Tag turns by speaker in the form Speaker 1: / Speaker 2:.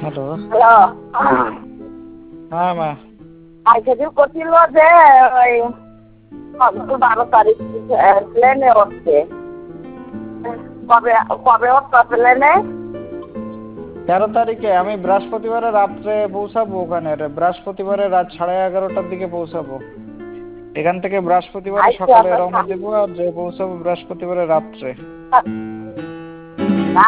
Speaker 1: Hello.
Speaker 2: Hello.
Speaker 1: হ্যাঁ মা।
Speaker 2: আজকে যে করছিল যে ওই 12 তারিখ প্লেনে উঠছে, কবে কবে উঠছে প্লেনে?
Speaker 1: 13 তারিখে আমি বৃহস্পতিবারে রাত্রে পৌঁছাবো ওখানে, বৃহস্পতিবারে রাত 11:30টার দিকে পৌঁছাবো। এখান থেকে বৃহস্পতিবারে
Speaker 2: আচ্ছা
Speaker 1: সকালে রওনা দেবো, আর যে পৌঁছাবো বৃহস্পতিবারে রাত্রে।